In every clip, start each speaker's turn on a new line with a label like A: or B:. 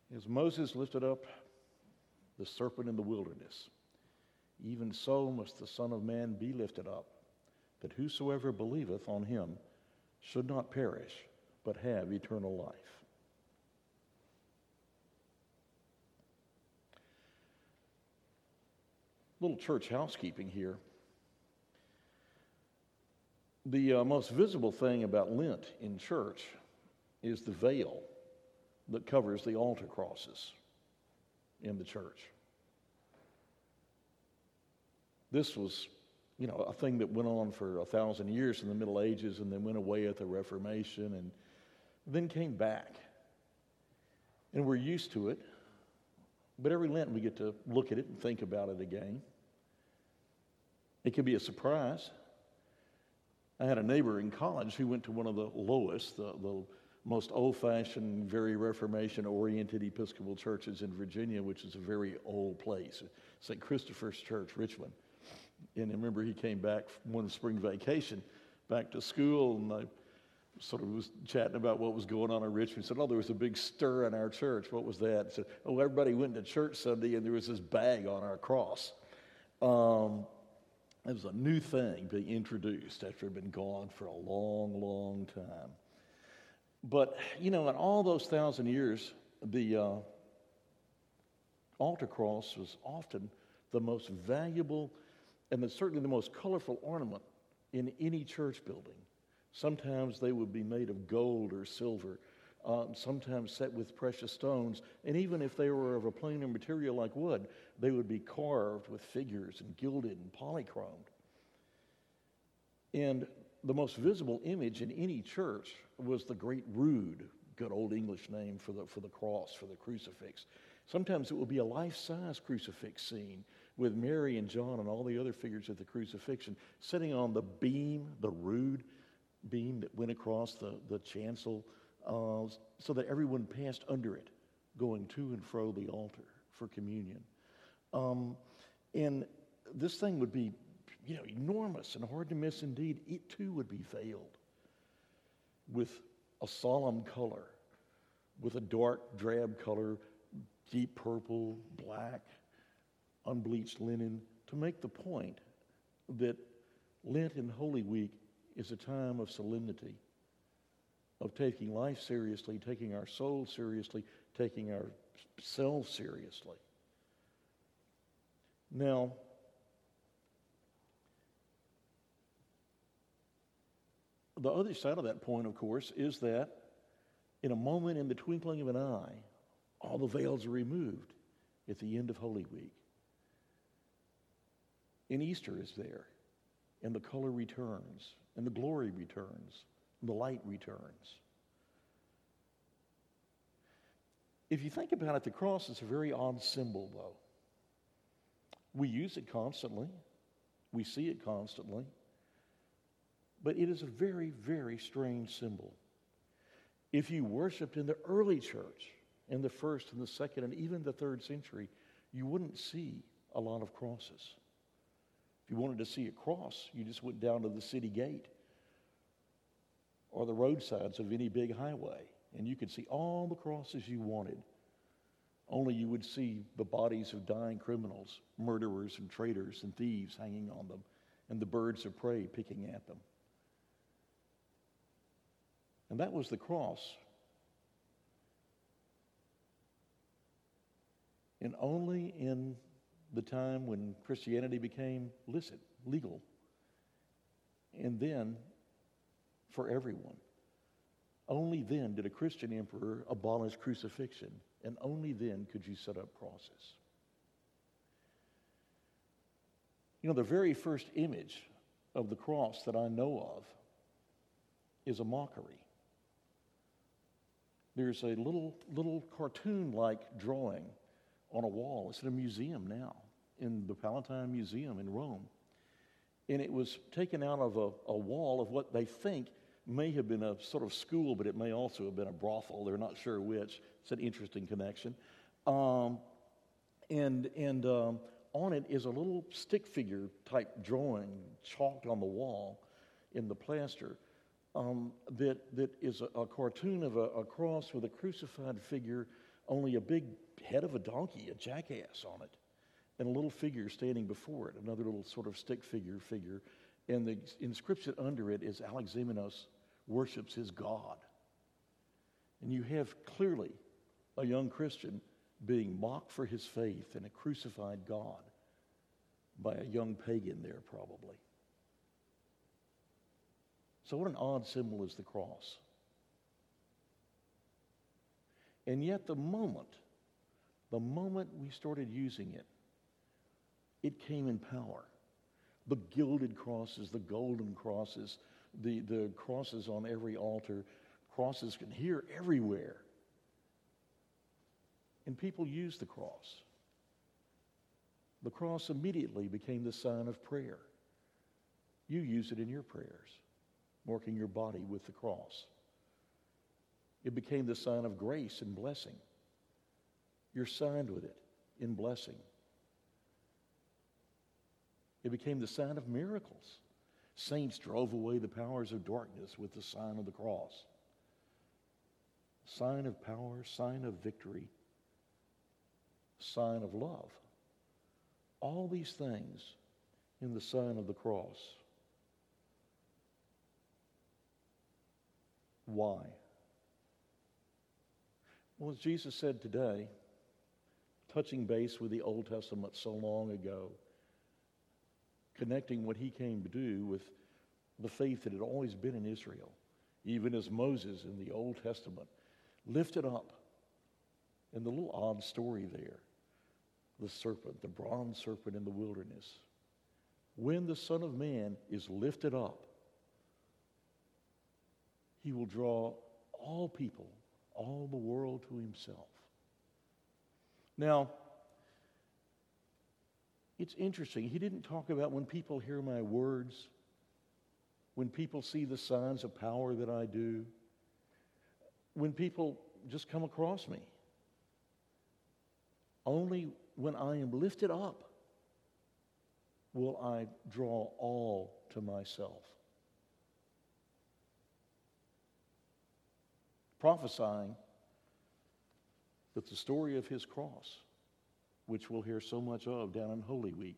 A: As Moses lifted up the serpent in the wilderness, even so must the Son of Man be lifted up, that whosoever believeth on him should not perish, but have eternal life. Little church housekeeping here. The most visible thing about Lent in church is the veil that covers the altar crosses in the church. This was, a thing that went on for 1,000 years in the Middle Ages and then went away at the Reformation and then came back. And we're used to it. But every Lent we get to look at it and think about it again. It can be a surprise. I had a neighbor in college who went to one of the lowest, the most old-fashioned, very Reformation-oriented Episcopal churches in Virginia, which is a very old place, St. Christopher's Church, Richmond. And I remember he came back from one spring vacation back to school, and I sort of was chatting about what was going on in Richmond. He said, there was a big stir in our church. What was that? He said, everybody went to church Sunday, and there was this bag on our cross. It was a new thing being introduced after it had been gone for a long, long time. But, in all those 1,000 years, the altar cross was often the most valuable and certainly the most colorful ornament in any church building. Sometimes they would be made of gold or silver, sometimes set with precious stones, and even if they were of a plainer material like wood, they would be carved with figures and gilded and polychromed. And the most visible image in any church was the great rood, good old English name for the cross, for the crucifix. Sometimes it would be a life-size crucifix scene with Mary and John and all the other figures of the crucifixion sitting on the beam, the rood beam that went across the chancel, so that everyone passed under it, going to and fro the altar for communion. And this thing would be, enormous and hard to miss indeed. It too would be veiled with a solemn color, with a dark drab color, deep purple, black, unbleached linen, to make the point that Lent and Holy Week is a time of solemnity, of taking life seriously, taking our soul seriously, taking ourselves seriously. Now, the other side of that point, of course, is that in a moment, in the twinkling of an eye, all the veils are removed at the end of Holy Week. And Easter is there, and the color returns, and the glory returns, and the light returns. If you think about it, the cross is a very odd symbol, though. We use it constantly. We see it constantly. But it is a very, very strange symbol. If you worshiped in the early church, in the first and the second and even the third century, you wouldn't see a lot of crosses. If you wanted to see a cross, you just went down to the city gate or the roadsides of any big highway, and you could see all the crosses you wanted. Only you would see the bodies of dying criminals, murderers and traitors and thieves hanging on them, and the birds of prey picking at them. And that was the cross. And only in the time when Christianity became legal, and then for everyone. Only then did a Christian emperor abolish crucifixion, and only then could you set up crosses. The very first image of the cross that I know of is a mockery. There's a little cartoon-like drawing on a wall. It's in a museum now, in the Palatine Museum in Rome. And it was taken out of a wall of what they think may have been a sort of school, but it may also have been a brothel. They're not sure which. It's an interesting connection. And on it is a little stick figure type drawing chalked on the wall in the plaster that is a cartoon of a cross with a crucified figure only a big head of a donkey, a jackass on it, and a little figure standing before it, another little sort of stick figure. And the inscription under it is Alexamenos worships his God. And you have clearly a young Christian being mocked for his faith in a crucified God by a young pagan there probably. So what an odd symbol is the cross. And yet the moment we started using it, it came in power. The gilded crosses, the golden crosses, the crosses on every altar, crosses can hear everywhere. And people use the cross. The cross immediately became the sign of prayer. You use it in your prayers, marking your body with the cross. It became the sign of grace and blessing. You're signed with it in blessing. It became the sign of miracles. Saints drove away the powers of darkness with the sign of the cross. Sign of power, sign of victory, sign of love. All these things in the sign of the cross. Why? Well, as Jesus said today, touching base with the Old Testament so long ago, connecting what he came to do with the faith that had always been in Israel, even as Moses in the Old Testament lifted up. And the little odd story there, the serpent, the bronze serpent in the wilderness. When the Son of Man is lifted up, he will draw all people, all the world to himself. Now, it's interesting. He didn't talk about when people hear my words, when people see the signs of power that I do, when people just come across me. Only when I am lifted up will I draw all to myself. Prophesying that the story of his cross, which we'll hear so much of down in Holy Week,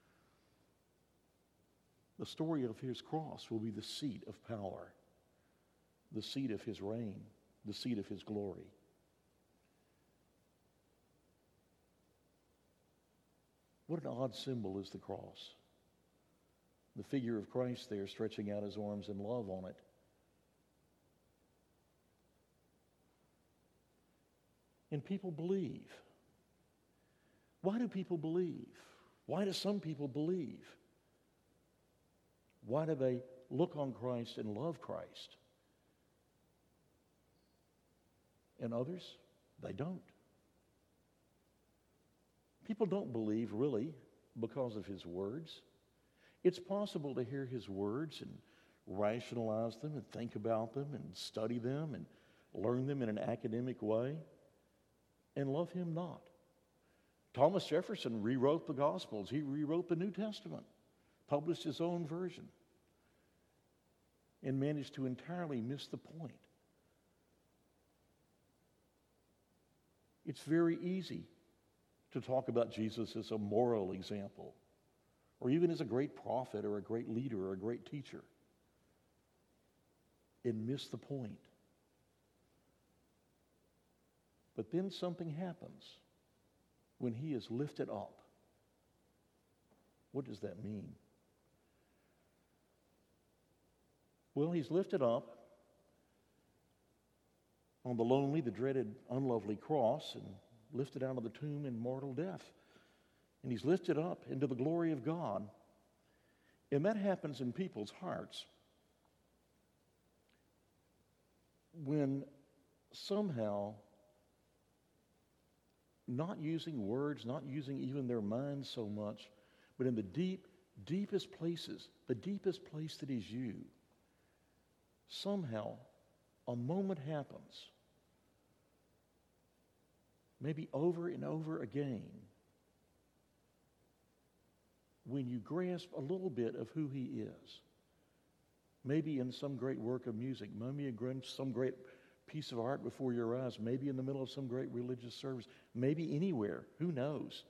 A: the story of his cross will be the seat of power, the seat of his reign, the seat of his glory. What an odd symbol is the cross. The figure of Christ there stretching out his arms in love on it. And people believe. Why do people believe? Why do some people believe? Why do they look on Christ and love Christ? And others, they don't. People don't believe really because of his words. It's possible to hear his words and rationalize them and think about them and study them and learn them in an academic way and love him not. Thomas Jefferson rewrote the Gospels. He rewrote the New Testament, published his own version, and managed to entirely miss the point. It's very easy to talk about Jesus as a moral example, or even as a great prophet or a great leader or a great teacher, and miss the point. But then something happens when he is lifted up. What does that mean? Well, he's lifted up on the lonely, the dreaded, unlovely cross, and lifted out of the tomb in mortal death. And he's lifted up into the glory of God. And that happens in people's hearts when somehow, not using words, not using even their minds so much, but in the deepest places, the deepest place that is you, somehow a moment happens, maybe over and over again, when you grasp a little bit of who he is. Maybe in some great work of music, maybe in some great piece of art before your eyes, maybe in the middle of some great religious service, maybe anywhere, who knows?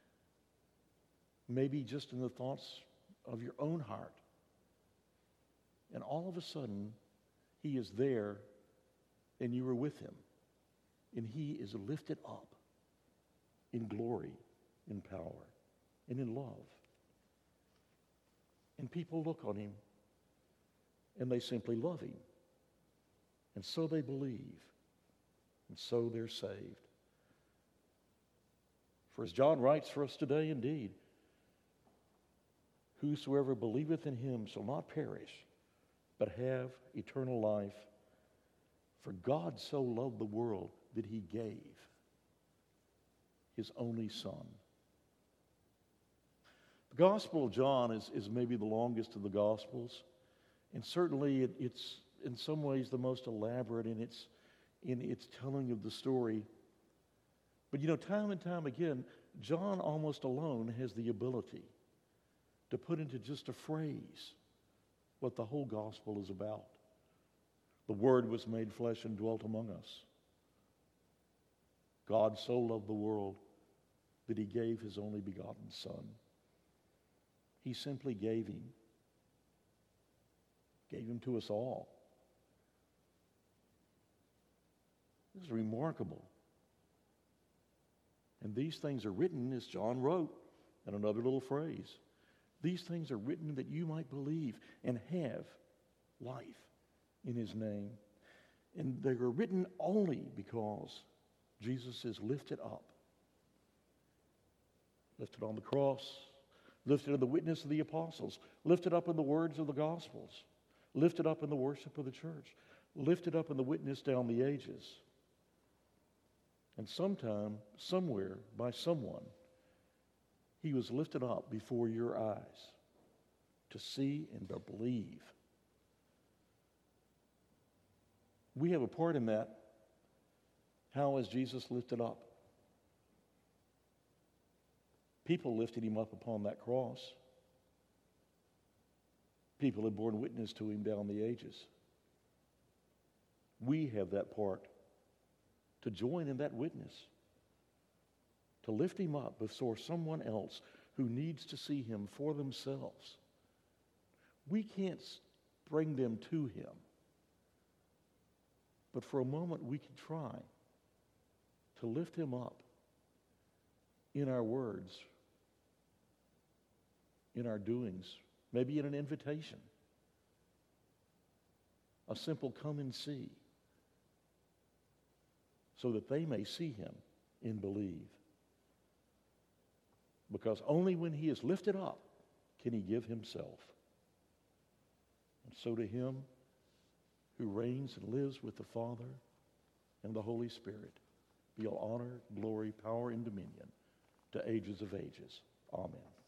A: Maybe just in the thoughts of your own heart. And all of a sudden, he is there and you are with him. And he is lifted up in glory, in power, and in love. And people look on him and they simply love him. And so they believe. And so they're saved. For as John writes for us today, indeed, whosoever believeth in him shall not perish, but have eternal life. For God so loved the world that he gave his only Son. The Gospel of John is maybe the longest of the Gospels, and certainly it's in some ways the most elaborate in its telling of the story. But time and time again, John almost alone has the ability to put into just a phrase what the whole gospel is about. The Word was made flesh and dwelt among us. God so loved the world that he gave his only begotten Son. He simply gave him to us all. This is remarkable. And these things are written, as John wrote in another little phrase, these things are written that you might believe and have life in his name. And they were written only because Jesus is lifted up. Lifted on the cross, lifted in the witness of the apostles, lifted up in the words of the Gospels, lifted up in the worship of the church, lifted up in the witness down the ages. And sometime, somewhere, by someone, he was lifted up before your eyes to see and to believe. We have a part in that. How is Jesus lifted up? People lifted him up upon that cross. People had borne witness to him down the ages. We have that part to join in that witness, to lift him up before someone else who needs to see him for themselves. We can't bring them to him, but for a moment we can try to lift him up in our words, in our doings, maybe in an invitation, a simple come and see, so that they may see him and believe. Because only when he is lifted up can he give himself. And so to him who reigns and lives with the Father and the Holy Spirit be all honor, glory, power, and dominion to ages of ages. Amen.